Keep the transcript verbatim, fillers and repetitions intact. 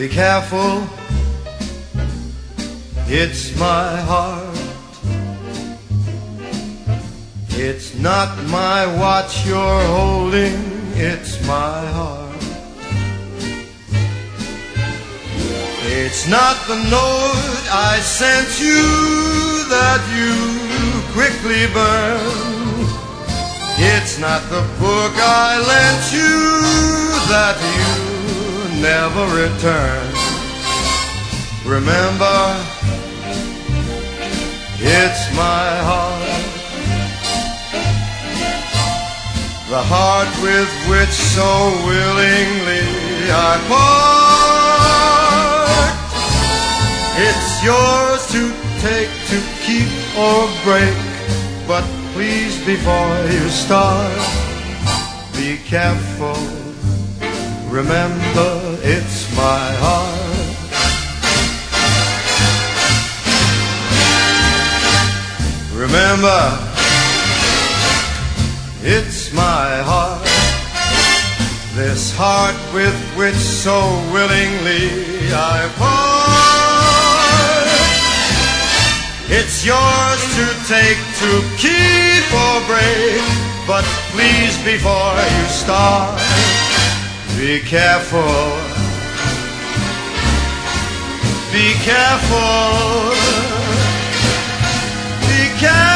Be careful, it's my heart. It's not my watch you're holding, it's my heart. It's not the note I sent you that you quickly burned. It's not the book I lent you that you never returned. Remember, it's my heart. The heart with which so willingly I part. It's yours to take, to keep or break, but please before you start, be careful. Remember, it's my heart. Remember, it's my heart. This heart with which so willingly I part. It's yours to take, to keep or break, but please before you start, be careful. Be careful. Be careful.